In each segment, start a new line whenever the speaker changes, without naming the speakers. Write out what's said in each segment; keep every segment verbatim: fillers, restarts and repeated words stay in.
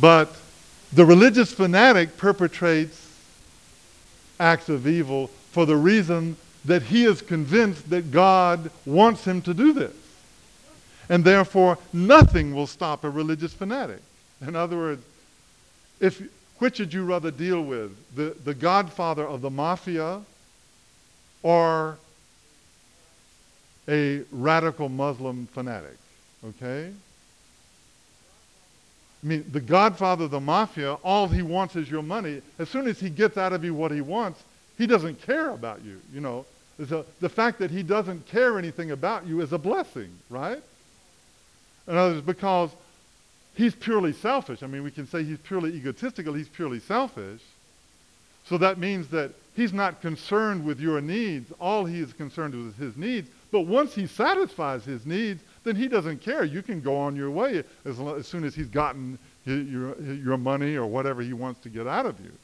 But the religious fanatic perpetrates acts of evil for the reason that he is convinced that God wants him to do this. And therefore, nothing will stop a religious fanatic. In other words, if, which would you rather deal with? The, the godfather of the mafia or a radical Muslim fanatic? Okay? I mean, the godfather of the mafia, all he wants is your money. As soon as he gets out of you what he wants, he doesn't care about you, you know. A, the fact that he doesn't care anything about you is a blessing, right? In other words, because he's purely selfish. I mean, we can say he's purely egotistical, he's purely selfish. So that means that he's not concerned with your needs. All he is concerned with is his needs. But once he satisfies his needs, then he doesn't care. You can go on your way as, as soon as he's gotten his, your, your money or whatever he wants to get out of you.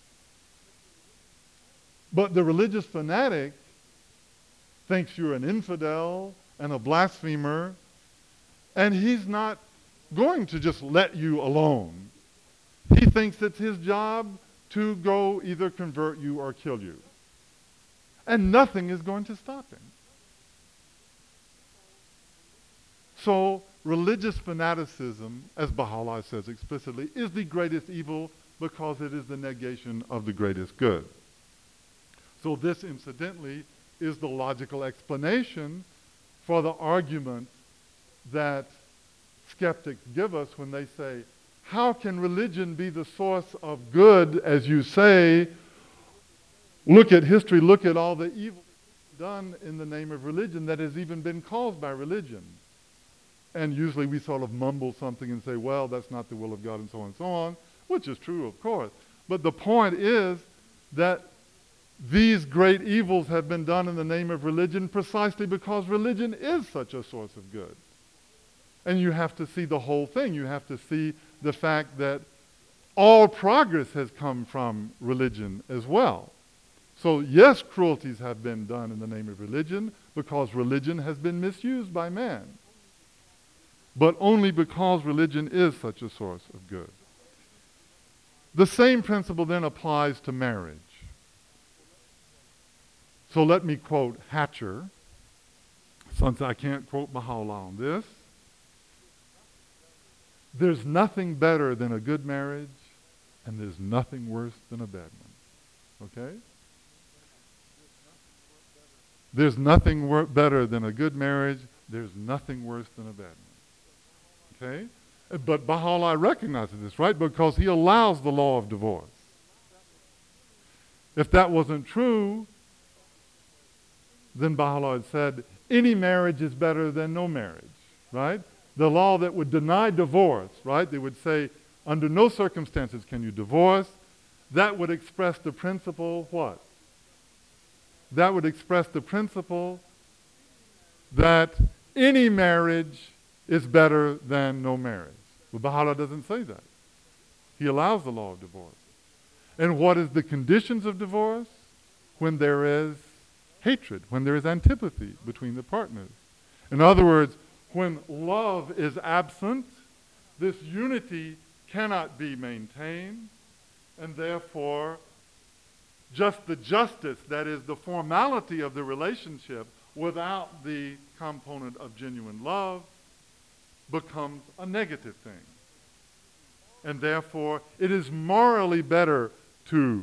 But the religious fanatic thinks you're an infidel and a blasphemer, and he's not going to just let you alone. He thinks it's his job to go either convert you or kill you. And nothing is going to stop him. So religious fanaticism, as Baha'u'llah says explicitly, is the greatest evil because it is the negation of the greatest good. So this, incidentally, is the logical explanation for the argument that skeptics give us when they say, how can religion be the source of good, as you say? Look at history, look at all the evil done in the name of religion that has even been caused by religion. And usually we sort of mumble something and say, well, that's not the will of God, and so on and so on, which is true, of course. But the point is that these great evils have been done in the name of religion precisely because religion is such a source of good. And you have to see the whole thing. You have to see the fact that all progress has come from religion as well. So yes, cruelties have been done in the name of religion because religion has been misused by man. But only because religion is such a source of good. The same principle then applies to marriage. So let me quote Hatcher, since I can't quote Baha'u'llah on this. There's nothing better than a good marriage, and there's nothing worse than a bad one. Okay? There's nothing wor- better than a good marriage. There's nothing worse than a bad one. Okay? But Baha'u'llah recognizes this, right? Because he allows the law of divorce. If that wasn't true, then Baha'u'llah had said, any marriage is better than no marriage, right? The law that would deny divorce, right? They would say, under no circumstances can you divorce. That would express the principle, what? That would express the principle that any marriage is better than no marriage. But Baha'u'llah doesn't say that. He allows the law of divorce. And what is the conditions of divorce? When there is hatred, when there is antipathy between the partners. In other words, when love is absent, this unity cannot be maintained, and therefore just the justice, that is the formality of the relationship without the component of genuine love, becomes a negative thing. And therefore it is morally better to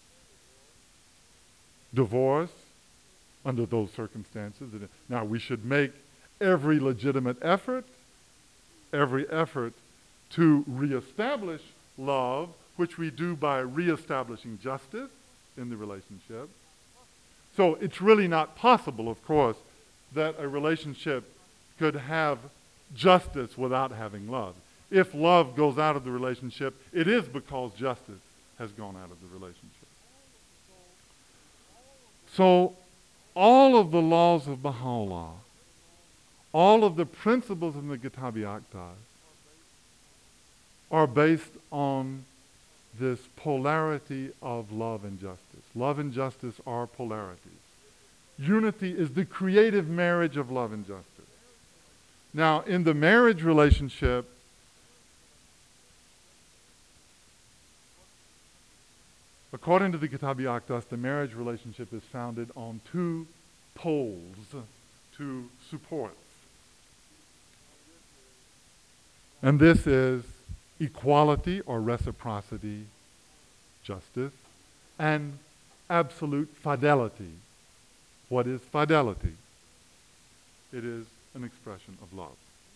divorce under those circumstances. Now we should make every legitimate effort, every effort to reestablish love, which we do by reestablishing justice in the relationship. So it's really not possible, of course, that a relationship could have justice without having love. If love goes out of the relationship, it is because justice has gone out of the relationship. So all of the laws of Baha'u'llah, all of the principles in the Kitab-i-Aqdas are based on this polarity of love and justice. Love and justice are polarities. Unity is the creative marriage of love and justice. Now, in the marriage relationship, According to the Kitab-i Aqdas, the marriage relationship is founded on two poles, two supports. And this is equality or reciprocity, justice, and absolute fidelity. What is fidelity? It is an expression of love.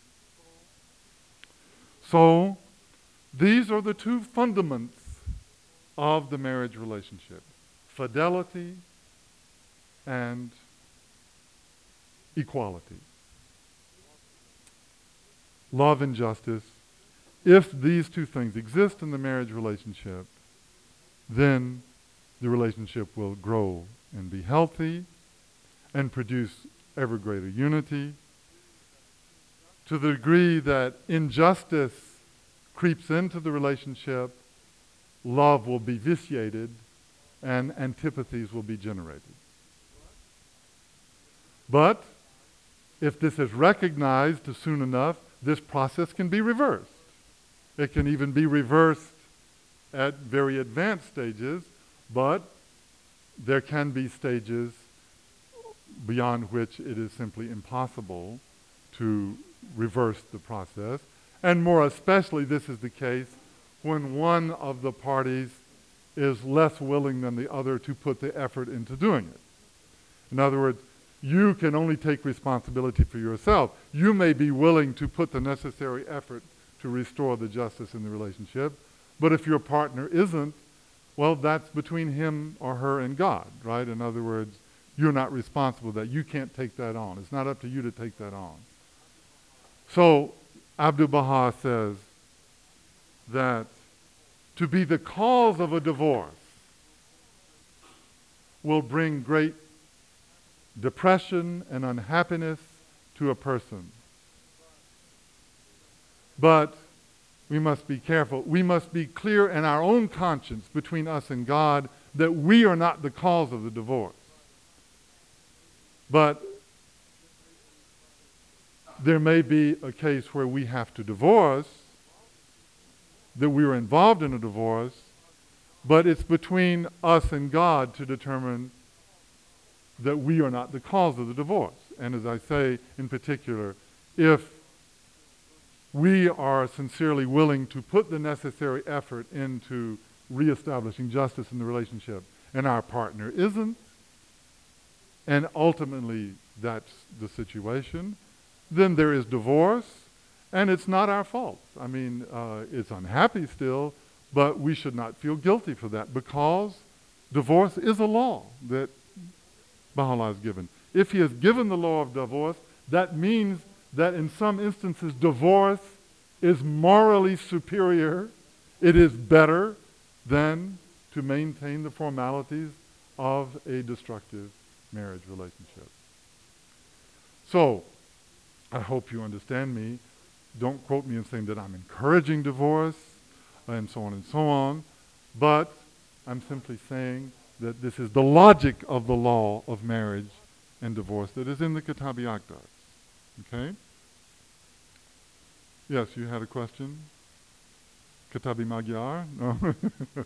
So, these are the two fundaments of the marriage relationship: fidelity and equality. Love and justice. If these two things exist in the marriage relationship, then the relationship will grow and be healthy and produce ever greater unity. To the degree that injustice creeps into the relationship, love will be vitiated and antipathies will be generated. But if this is recognized soon enough, this process can be reversed. It can even be reversed at very advanced stages, but there can be stages beyond which it is simply impossible to reverse the process. And more especially, this is the case when one of the parties is less willing than the other to put the effort into doing it. In other words, you can only take responsibility for yourself. You may be willing to put the necessary effort to restore the justice in the relationship, but if your partner isn't, well, that's between him or her and God, right? In other words, you're not responsible for that. You can't take that on. It's not up to you to take that on. So Abdu'l-Baha says that to be the cause of a divorce will bring great depression and unhappiness to a person. But we must be careful. We must be clear in our own conscience between us and God that we are not the cause of the divorce. But there may be a case where we have to divorce, that we are involved in a divorce, but it's between us and God to determine that we are not the cause of the divorce. And as I say, in particular, if we are sincerely willing to put the necessary effort into reestablishing justice in the relationship, and our partner isn't, and ultimately that's the situation, then there is divorce, and it's not our fault. I mean, uh, it's unhappy still, but we should not feel guilty for that, because divorce is a law that Baha'u'llah has given. If he has given the law of divorce, that means that in some instances divorce is morally superior. It is better than to maintain the formalities of a destructive marriage relationship. So, I hope you understand me. Don't quote me in saying that I'm encouraging divorce and so on and so on, but I'm simply saying that this is the logic of the law of marriage and divorce that is in the Kitab-i Aqdas. Okay? Yes, you had a question? Kitab-i Magyar? No?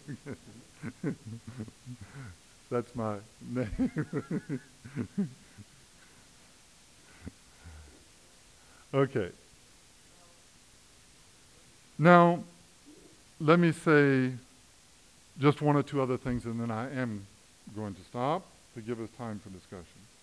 That's my name. Okay. Now, let me say just one or two other things, and then I am going to stop to give us time for discussion.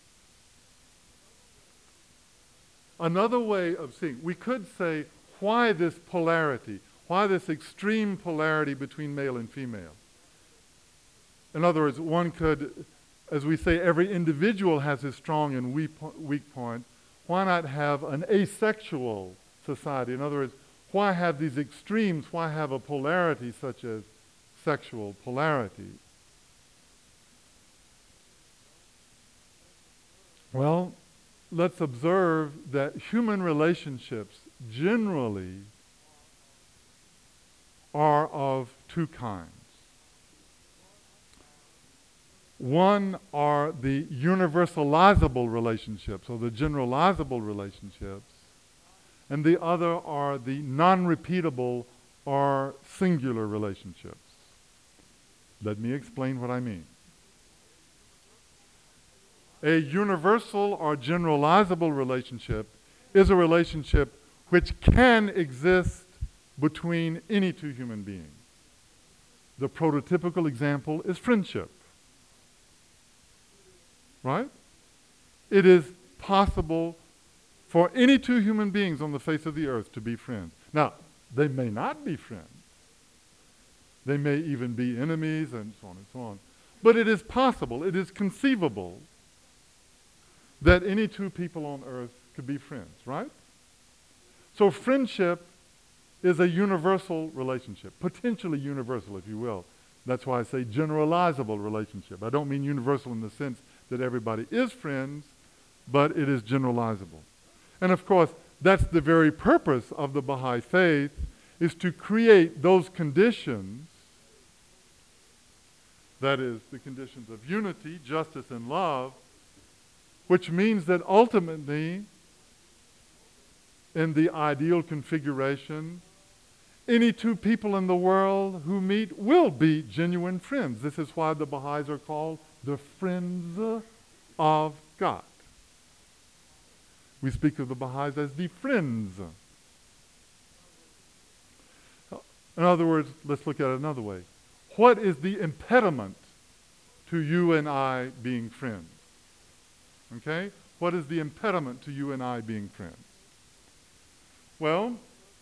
Another way of seeing, we could say, why this polarity? Why this extreme polarity between male and female? In other words, one could, as we say, every individual has his strong and weak, weak point. Why not have an asexual society? In other words, why have these extremes? Why have a polarity such as sexual polarity? Well, let's observe that human relationships generally are of two kinds. One are the universalizable relationships, or the generalizable relationships, and the other are the non-repeatable or singular relationships. Let me explain what I mean. A universal or generalizable relationship is a relationship which can exist between any two human beings. The prototypical example is friendship. Right? It is possible for any two human beings on the face of the earth to be friends. Now, they may not be friends. They may even be enemies and so on and so on. But it is possible, it is conceivable that any two people on earth could be friends, right? So friendship is a universal relationship, potentially universal, if you will. That's why I say generalizable relationship. I don't mean universal in the sense that everybody is friends, but it is generalizable. And of course, that's the very purpose of the Baha'i Faith, is to create those conditions, that is, the conditions of unity, justice, and love, which means that ultimately, in the ideal configuration, any two people in the world who meet will be genuine friends. This is why the Baha'is are called the friends of God. We speak of the Baha'is as the friends. In other words, let's look at it another way. What is the impediment to you and I being friends? Okay? What is the impediment to you and I being friends? Well,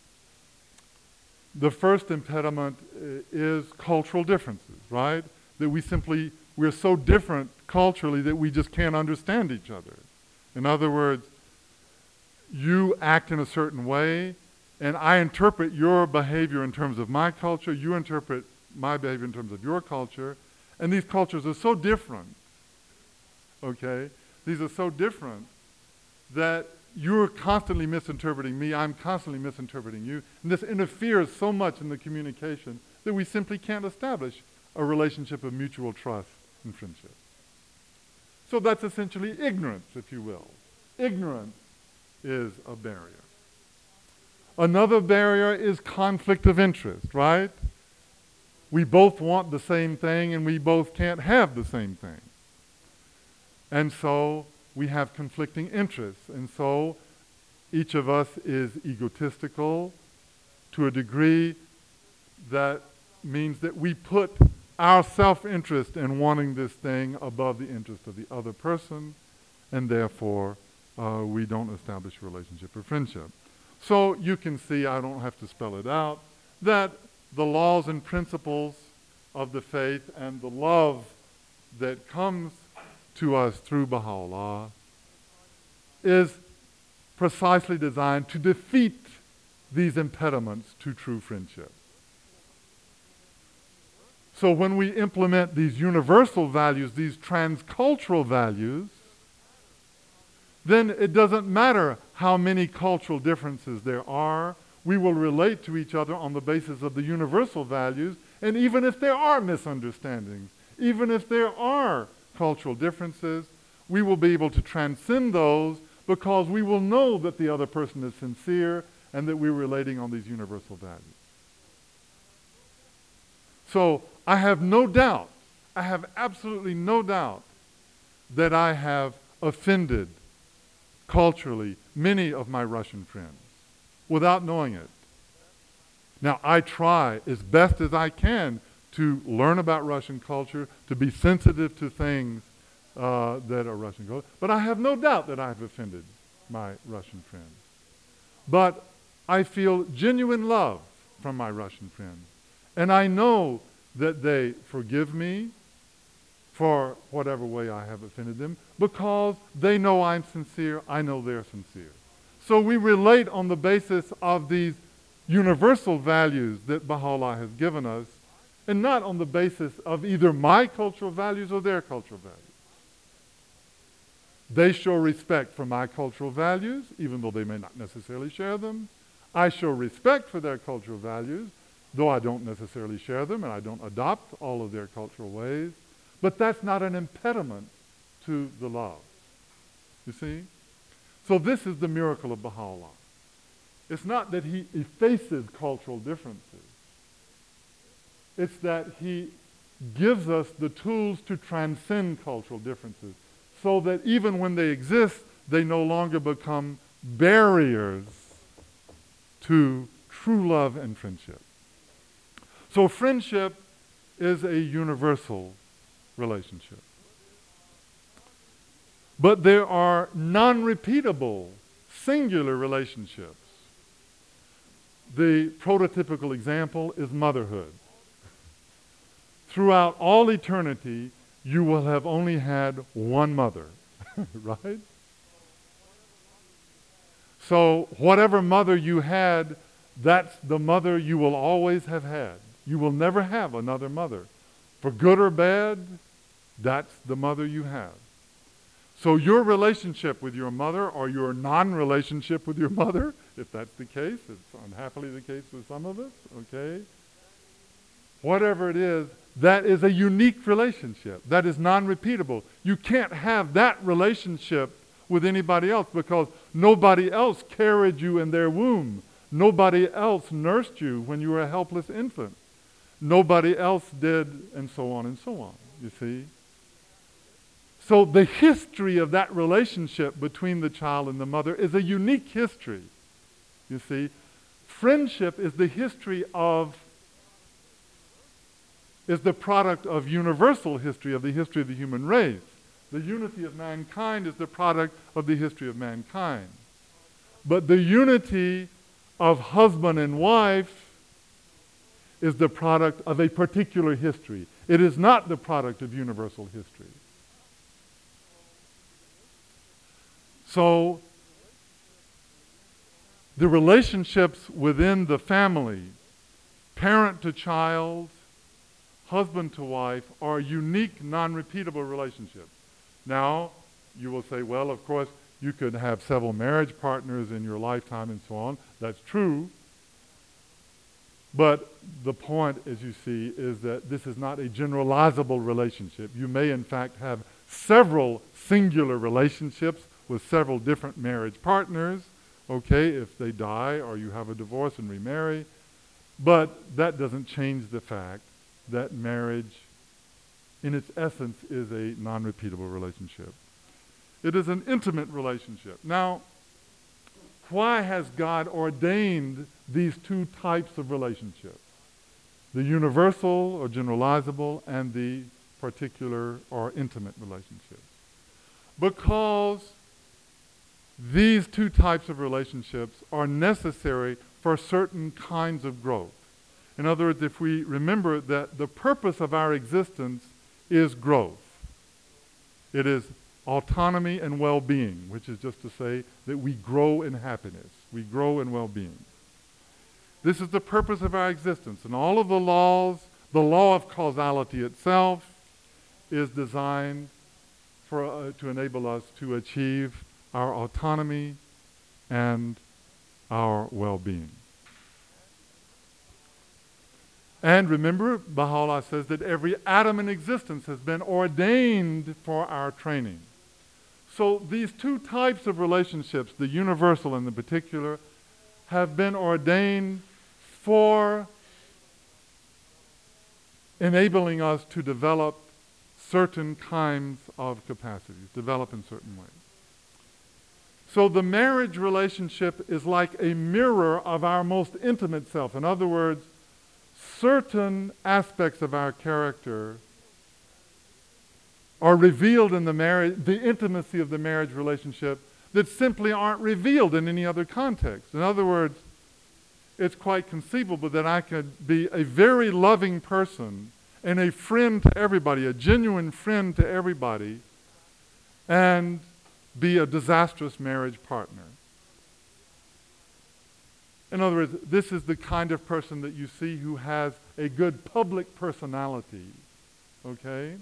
the first impediment uh, is cultural differences, right? That we simply, we're so different culturally that we just can't understand each other. In other words, you act in a certain way, and I interpret your behavior in terms of my culture, you interpret my behavior in terms of your culture, and these cultures are so different, okay? These are so different that you're constantly misinterpreting me, I'm constantly misinterpreting you, and this interferes so much in the communication that we simply can't establish a relationship of mutual trust and friendship. So that's essentially ignorance, if you will. Ignorance is a barrier. Another barrier is conflict of interest, right? We both want the same thing and we both can't have the same thing. And so we have conflicting interests. And so each of us is egotistical to a degree that means that we put our self-interest in wanting this thing above the interest of the other person, and therefore uh, we don't establish a relationship or friendship. So you can see, I don't have to spell it out, that the laws and principles of the faith and the love that comes to us through Baha'u'llah is precisely designed to defeat these impediments to true friendship. So when we implement these universal values, these transcultural values, then it doesn't matter how many cultural differences there are. We will relate to each other on the basis of the universal values, and even if there are misunderstandings, even if there are cultural differences, we will be able to transcend those because we will know that the other person is sincere and that we're relating on these universal values. So I have no doubt, I have absolutely no doubt that I have offended culturally many of my Russian friends without knowing it. Now I try as best as I can to learn about Russian culture, to be sensitive to things uh, that are Russian culture, but I have no doubt that I've offended my Russian friends. But I feel genuine love from my Russian friends, and I know that they forgive me for whatever way I have offended them because they know I'm sincere, I know they're sincere. So we relate on the basis of these universal values that Baha'u'llah has given us, and not on the basis of either my cultural values or their cultural values. They show respect for my cultural values, even though they may not necessarily share them. I show respect for their cultural values, though I don't necessarily share them and I don't adopt all of their cultural ways. But that's not an impediment to the love. You see? So this is the miracle of Baha'u'llah. It's not that he effaces cultural differences. It's that he gives us the tools to transcend cultural differences so that even when they exist, they no longer become barriers to true love and friendship. So friendship is a universal relationship. But there are non-repeatable, singular relationships. The prototypical example is motherhood. Throughout all eternity, you will have only had one mother, right? So whatever mother you had, that's the mother you will always have had. You will never have another mother. For good or bad, that's the mother you have. So your relationship with your mother or your non-relationship with your mother, if that's the case, it's unhappily the case with some of us, okay? Whatever it is, that is a unique relationship. That is non-repeatable. You can't have that relationship with anybody else because nobody else carried you in their womb. Nobody else nursed you when you were a helpless infant. Nobody else did, and so on and so on, you see? So the history of that relationship between the child and the mother is a unique history, you see. Friendship is the history of, is the product of universal history, of the history of the human race. The unity of mankind is the product of the history of mankind. But the unity of husband and wife is the product of a particular history. It is not the product of universal history. So, the relationships within the family, parent to child, husband to wife, are unique, non-repeatable relationships. Now, you will say, well, of course, you could have several marriage partners in your lifetime and so on. That's true. But the point, as you see, is that this is not a generalizable relationship. You may, in fact, have several singular relationships with several different marriage partners, okay, if they die or you have a divorce and remarry. But that doesn't change the fact that marriage, in its essence, is a non-repeatable relationship. It is an intimate relationship. Now, why has God ordained these two types of relationships? The universal or generalizable and the particular or intimate relationships. Because these two types of relationships are necessary for certain kinds of growth. In other words, if we remember that the purpose of our existence is growth. It is autonomy and well-being, which is just to say that we grow in happiness. We grow in well-being. This is the purpose of our existence. And all of the laws, the law of causality itself is designed for, uh, to enable us to achieve our autonomy and our well-being. And remember, Baha'u'llah says that every atom in existence has been ordained for our training. So these two types of relationships, the universal and the particular, have been ordained for enabling us to develop certain kinds of capacities, develop in certain ways. So the marriage relationship is like a mirror of our most intimate self. In other words, certain aspects of our character are revealed in the marriage, the intimacy of the marriage relationship that simply aren't revealed in any other context. In other words, it's quite conceivable that I could be a very loving person and a friend to everybody, a genuine friend to everybody, and be a disastrous marriage partner. In other words, this is the kind of person that you see who has a good public personality, okay?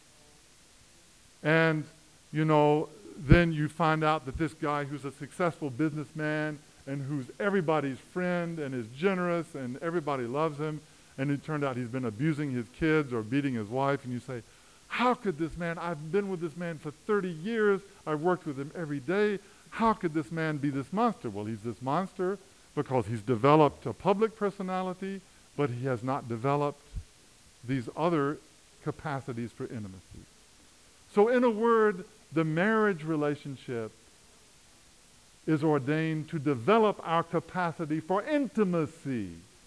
And, you know, then you find out that this guy who's a successful businessman and who's everybody's friend and is generous and everybody loves him, and it turned out he's been abusing his kids or beating his wife, and you say, how could this man, I've been with this man for thirty years, I've worked with him every day, how could this man be this monster? Well, he's this monster because he's developed a public personality, but he has not developed these other capacities for intimacy. So in a word, the marriage relationship is ordained to develop our capacity for intimacy.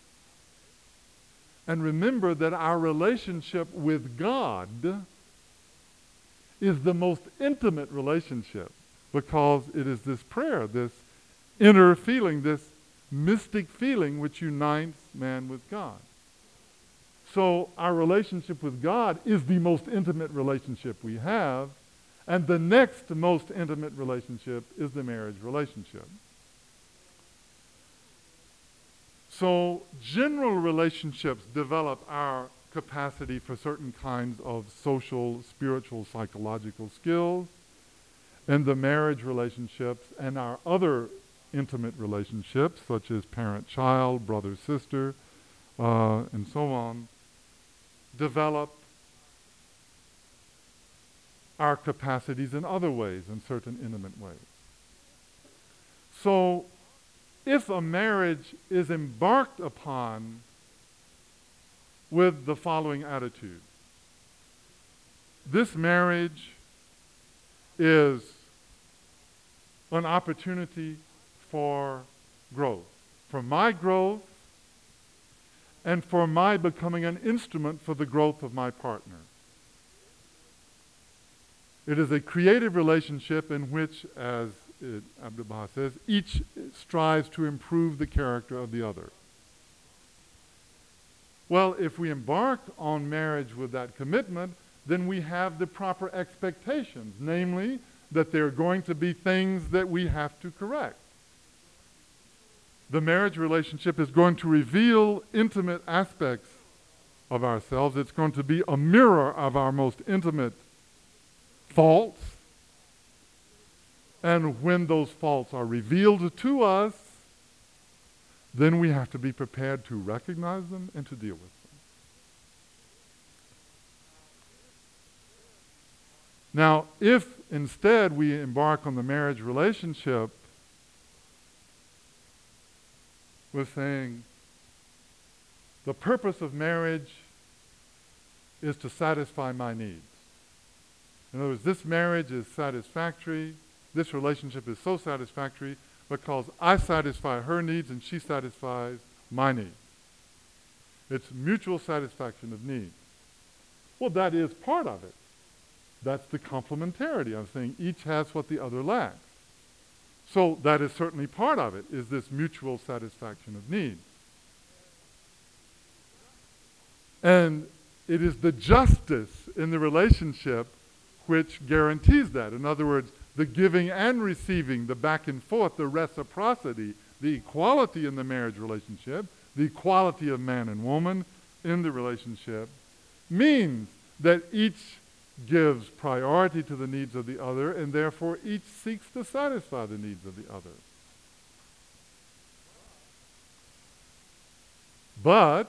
And remember that our relationship with God is the most intimate relationship, because it is this prayer, this inner feeling, this mystic feeling which unites man with God. So our relationship with God is the most intimate relationship we have, and the next most intimate relationship is the marriage relationship. So general relationships develop our capacity for certain kinds of social, spiritual, psychological skills, and the marriage relationships and our other intimate relationships, such as parent-child, brother-sister, uh, and so on, develop our capacities in other ways, in certain intimate ways. So, if a marriage is embarked upon with the following attitude, this marriage is an opportunity for growth, for my growth, and for my becoming an instrument for the growth of my partner. It is a creative relationship in which, as it, Abdu'l-Baha says, each strives to improve the character of the other. Well, if we embark on marriage with that commitment, then we have the proper expectations, namely that there are going to be things that we have to correct. The marriage relationship is going to reveal intimate aspects of ourselves. It's going to be a mirror of our most intimate faults. And when those faults are revealed to us, then we have to be prepared to recognize them and to deal with them. Now, if instead we embark on the marriage relationship with saying, the purpose of marriage is to satisfy my needs. In other words, this marriage is satisfactory, this relationship is so satisfactory because I satisfy her needs and she satisfies my needs. It's mutual satisfaction of needs. Well, that is part of it. That's the complementarity. I'm saying each has what the other lacks. So that is certainly part of it, is this mutual satisfaction of needs. And it is the justice in the relationship which guarantees that. In other words, the giving and receiving, the back and forth, the reciprocity, the equality in the marriage relationship, the equality of man and woman in the relationship, means that each gives priority to the needs of the other, and therefore each seeks to satisfy the needs of the other. But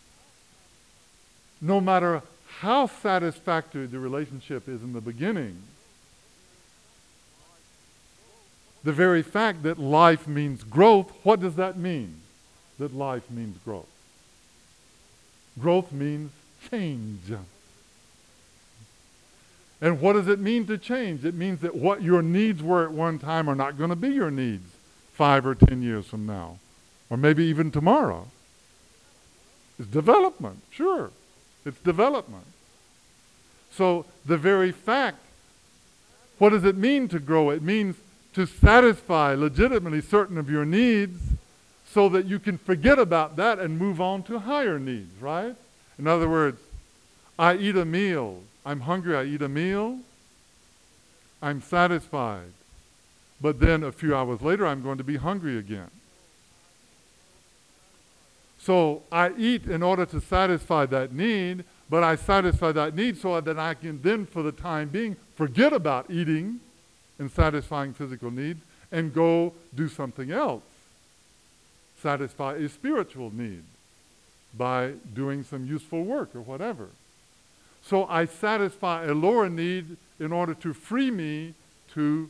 no matter how satisfactory the relationship is in the beginning, the very fact that life means growth, what does that mean? That life means growth. Growth means change. And what does it mean to change? It means that what your needs were at one time are not going to be your needs five or ten years from now, or maybe even tomorrow. It's development, sure. It's development. So the very fact, what does it mean to grow? It means to satisfy legitimately certain of your needs so that you can forget about that and move on to higher needs, right? In other words, I eat a meal. I'm hungry, I eat a meal. I'm satisfied. But then a few hours later, I'm going to be hungry again. So I eat in order to satisfy that need, but I satisfy that need so that I can then, for the time being, forget about eating and satisfying physical needs and go do something else. Satisfy a spiritual need by doing some useful work or whatever. So I satisfy a lower need in order to free me to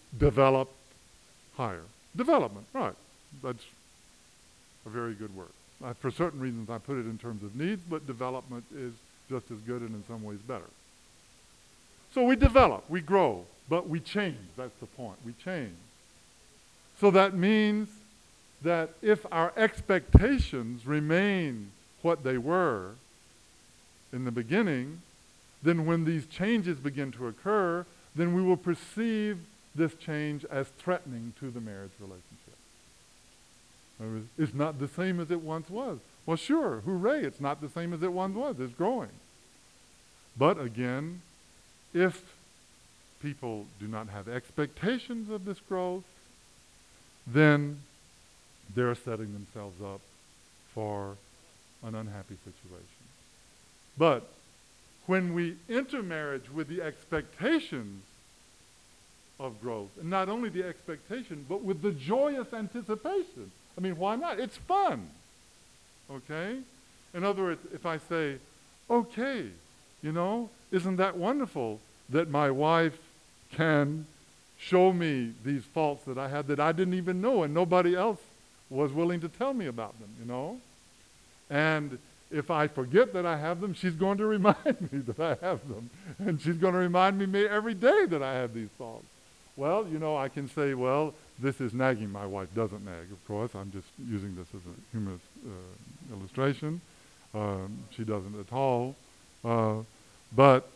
develop higher. Development, right. That's a very good word. Uh, for certain reasons, I put it in terms of needs, but development is just as good and in some ways better. So we develop, we grow, but we change. That's the point. We change. So that means that if our expectations remain what they were in the beginning, then when these changes begin to occur, then we will perceive this change as threatening to the marriage relationship. It's not the same as it once was. Well, sure, hooray, it's not the same as it once was. It's growing. But again, if people do not have expectations of this growth, then they're setting themselves up for an unhappy situation. But when we enter marriage with the expectations of growth, and not only the expectation, but with the joyous anticipation. I mean, why not? It's fun. Okay? In other words, if I say, okay, you know, isn't that wonderful that my wife can show me these faults that I had that I didn't even know and nobody else was willing to tell me about them, you know? And if I forget that I have them, she's going to remind me that I have them. And she's going to remind me every day that I have these faults. Well, you know, I can say, well, this is nagging. My wife doesn't nag, of course. I'm just using this as a humorous uh, illustration. Um, she doesn't at all. Uh, but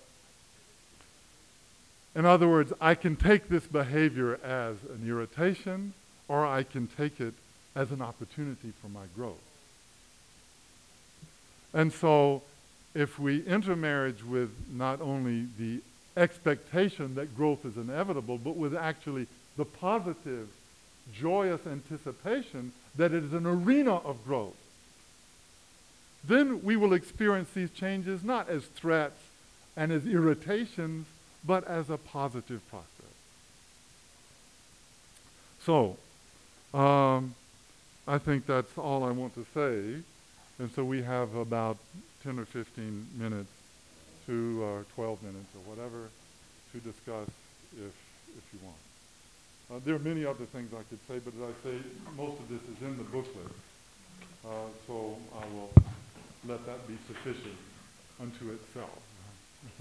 in other words, I can take this behavior as an irritation, or I can take it as an opportunity for my growth. And so if we enter marriage with not only the expectation that growth is inevitable, but with actually the positive, joyous anticipation that it is an arena of growth, then we will experience these changes not as threats and as irritations, but as a positive process. So, um, I think that's all I want to say. And so we have about ten or fifteen minutes to uh, twelve minutes or whatever to discuss if, if you want. Uh, there are many other things I could say, but as I say, most of this is in the booklet. Uh, so I will let that be sufficient unto itself. Mm-hmm.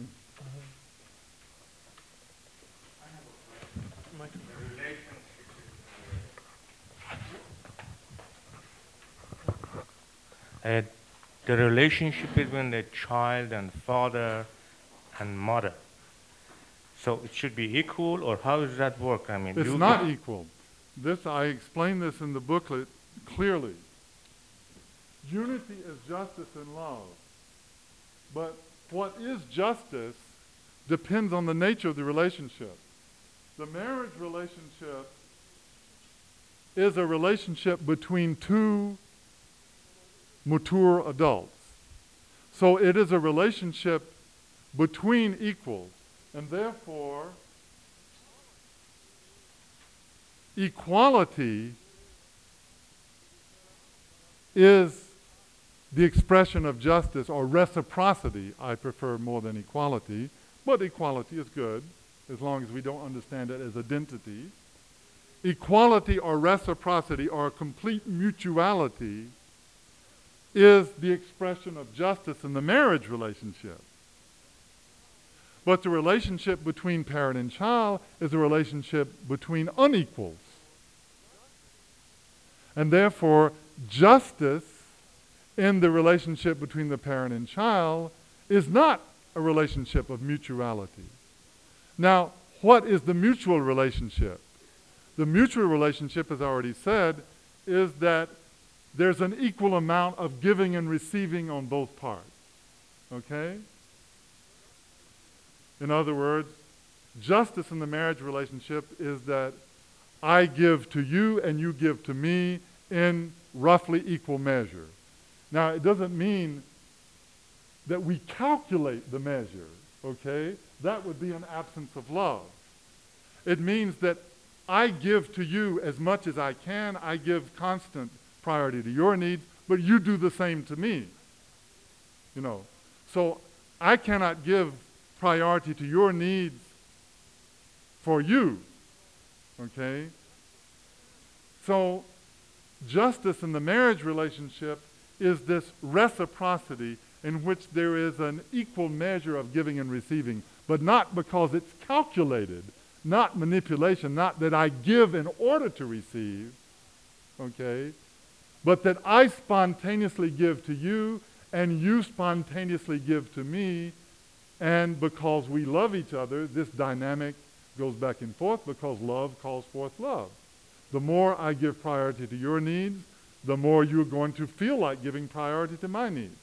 Uh, the relationship between the child and father and mother. So it should be equal, or how does that work? I mean,
it's not equal. This I explain this in the booklet clearly. Unity is justice and love. But what is justice depends on the nature of the relationship. The marriage relationship is a relationship between two mature adults. So it is a relationship between equals, and therefore equality is the expression of justice, or reciprocity. I prefer more than equality, but equality is good as long as we don't understand it as identity. Equality or reciprocity or complete mutuality is the expression of justice in the marriage relationship. But the relationship between parent and child is a relationship between unequals. And therefore, justice in the relationship between the parent and child is not a relationship of mutuality. Now, what is the mutual relationship? The mutual relationship, as I already said, is that there's an equal amount of giving and receiving on both parts. Okay? In other words, justice in the marriage relationship is that I give to you and you give to me in roughly equal measure. Now, it doesn't mean that we calculate the measure, okay? That would be an absence of love. It means that I give to you as much as I can. I give constant priority to your needs, but you do the same to me. You know, so I cannot give priority to your needs for you, okay? So justice in the marriage relationship is this reciprocity in which there is an equal measure of giving and receiving, but not because it's calculated, not manipulation, not that I give in order to receive, okay, but that I spontaneously give to you and you spontaneously give to me, and because we love each other, this dynamic goes back and forth because love calls forth love. The more I give priority to your needs, the more you're going to feel like giving priority to my needs.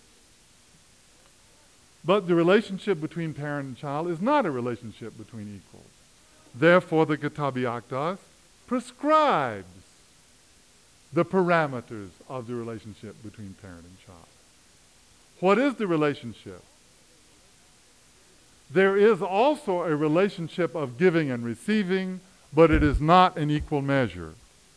But the relationship between parent and child is not a relationship between equals. Therefore, the Kitab-i Aqdas prescribes the parameters of the relationship between parent and child. What is the relationship? There is also a relationship of giving and receiving, but it is not an equal measure.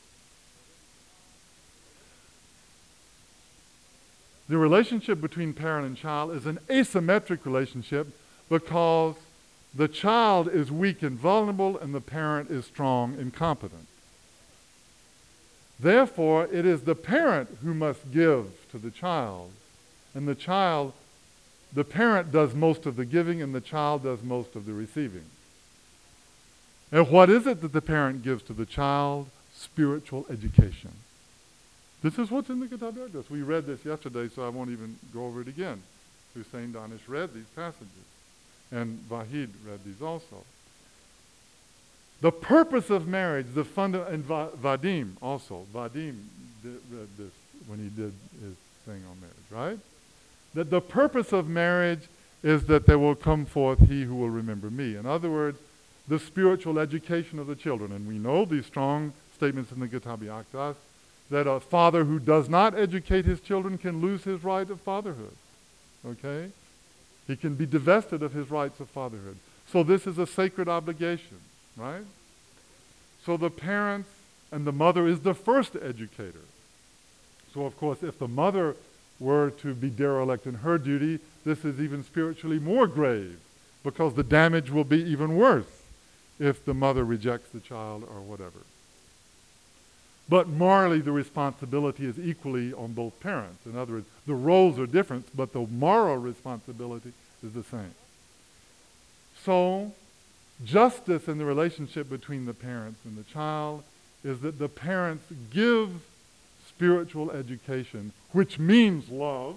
The relationship between parent and child is an asymmetric relationship because the child is weak and vulnerable and the parent is strong and competent. Therefore, it is the parent who must give to the child, and the child, the parent does most of the giving and the child does most of the receiving. And what is it that the parent gives to the child? Spiritual education. This is what's in the Kitab-i Aqdas. We read this yesterday, so I won't even go over it again. Hussein Danish read these passages, and Vahid read these also. The purpose of marriage, the funda- and Va- Vadim also, Vadim did, read this when he did his thing on marriage, right? That the purpose of marriage is that there will come forth he who will remember me. In other words, the spiritual education of the children. And we know these strong statements in the Kitab-i Aqdas that a father who does not educate his children can lose his right of fatherhood. Okay? He can be divested of his rights of fatherhood. So this is a sacred obligation, right? So the parents and the mother is the first educator. So of course, if the mother were to be derelict in her duty, this is even spiritually more grave because the damage will be even worse if the mother rejects the child or whatever. But morally, the responsibility is equally on both parents. In other words, the roles are different, but the moral responsibility is the same. So, justice in the relationship between the parents and the child is that the parents give spiritual education, which means love,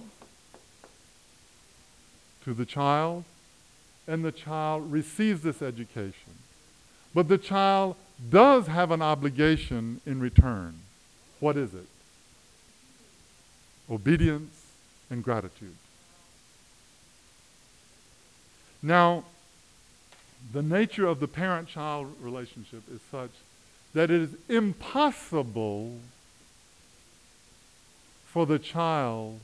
to the child, and the child receives this education. But the child does have an obligation in return. What is it? Obedience and gratitude. Now, the nature of the parent-child relationship is such that it is impossible for the child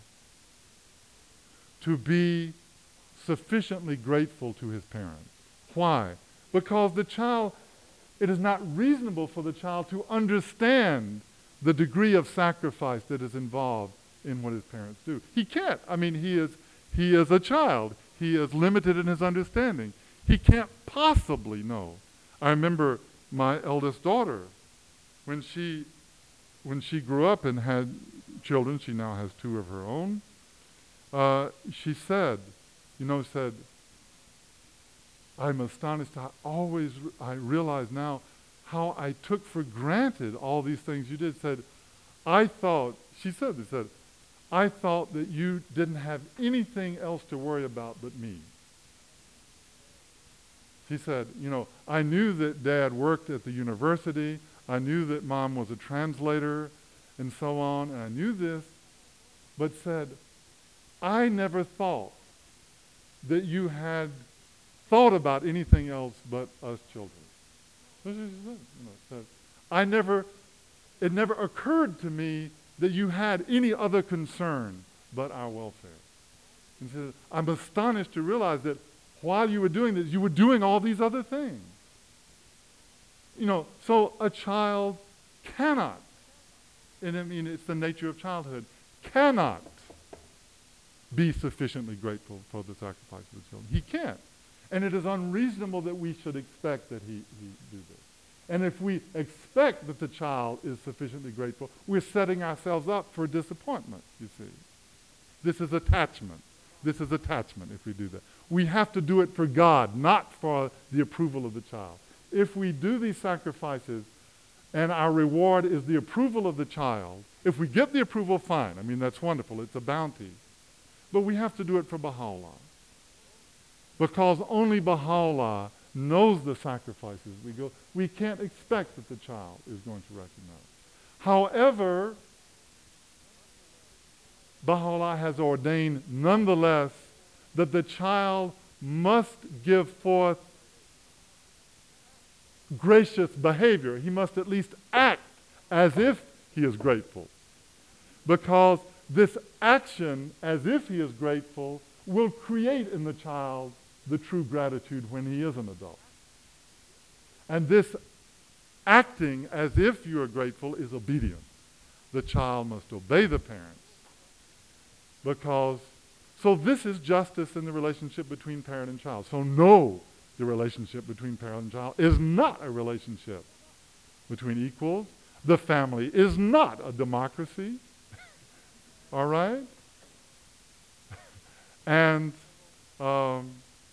to be sufficiently grateful to his parents. Why? Because the child, it is not reasonable for the child to understand the degree of sacrifice that is involved in what his parents do. He can't. I mean, he is, he is a child. He is limited in his understanding. He can't possibly know. I remember my eldest daughter, when she, when she grew up and had children, she now has two of her own, uh, she said, you know, said, I'm astonished. I always, I realize now how I took for granted all these things you did. Said, I thought, she said this, said, I thought that you didn't have anything else to worry about but me. She said, you know, I knew that Dad worked at the university. I knew that Mom was a translator and so on, and I knew this, but said, I never thought that you had thought about anything else but us children. That's what she said. You know, said, I never, it never occurred to me that you had any other concern but our welfare. And said, I'm astonished to realize that while you were doing this, you were doing all these other things. You know, so a child cannot, and I mean it's the nature of childhood, cannot be sufficiently grateful for the sacrifice of the children. He can't. And it is unreasonable that we should expect that he, he do this. And if we expect that the child is sufficiently grateful, we're setting ourselves up for disappointment, you see. This is attachment. This is attachment if we do that. We have to do it for God, not for the approval of the child. If we do these sacrifices and our reward is the approval of the child, if we get the approval, fine. I mean, that's wonderful. It's a bounty. But we have to do it for Baha'u'llah. Because only Baha'u'llah knows the sacrifices we go. We can't expect that the child is going to recognize. However, Baha'u'llah has ordained nonetheless that the child must give forth gracious behavior. He must at least act as if he is grateful. Because this action as if he is grateful will create in the child the true gratitude when he is an adult. And this acting as if you are grateful is obedience. The child must obey the parents. Because, so this is justice in the relationship between parent and child. So no, the relationship between parent and child is not a relationship between equals. The family is not a democracy. All right? And um,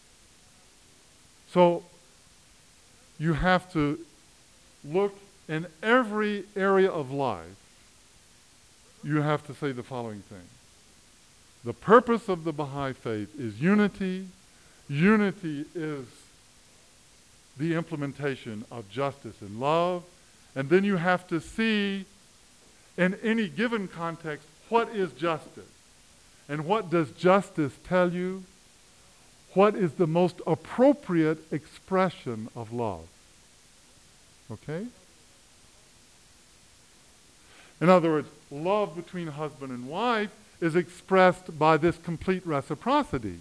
so you have to look in every area of life. You have to say the following thing. The purpose of the Baha'i faith is unity. Unity is the implementation of justice and love. And then you have to see in any given context what is justice. And what does justice tell you? What is the most appropriate expression of love? Okay? In other words, love between husband and wife is expressed by this complete reciprocity.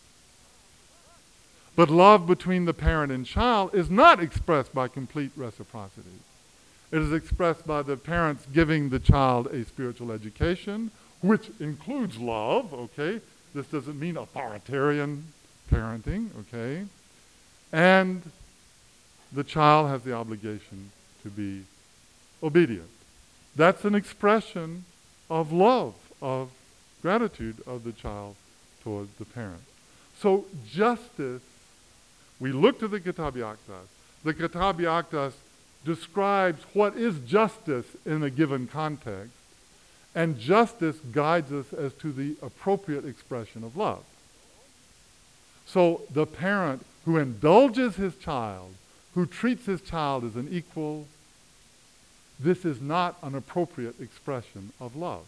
But love between the parent and child is not expressed by complete reciprocity. It is expressed by the parents giving the child a spiritual education, which includes love, okay? This doesn't mean authoritarian parenting, okay? And the child has the obligation to be obedient. That's an expression of love, of gratitude of the child towards the parent. So justice, we look to the Kitab-i Aqdas. The Kitab-i Aqdas describes what is justice in a given context, and justice guides us as to the appropriate expression of love. So the parent who indulges his child, who treats his child as an equal, this is not an appropriate expression of love.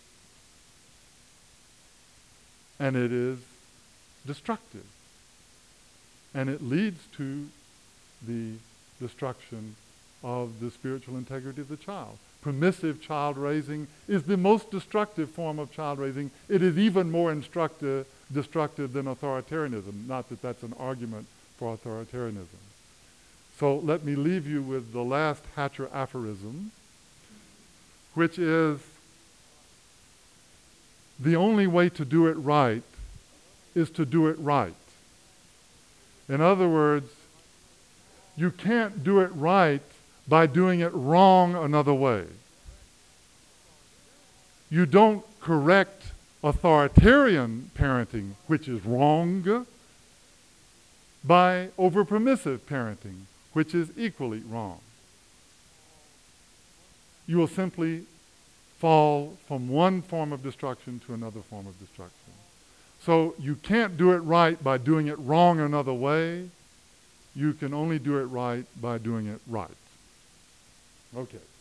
And it is destructive. And it leads to the destruction of the spiritual integrity of the child. Permissive child raising is the most destructive form of child raising. It is even more instructive, destructive than authoritarianism. Not that that's an argument for authoritarianism. So let me leave you with the last Hatcher aphorism, which is the only way to do it right is to do it right. In other words, you can't do it right by doing it wrong another way. You don't correct authoritarian parenting, which is wrong, by over-permissive parenting, which is equally wrong. You will simply fall from one form of destruction to another form of destruction. So you can't do it right by doing it wrong another way. You can only do it right by doing it right. Okay.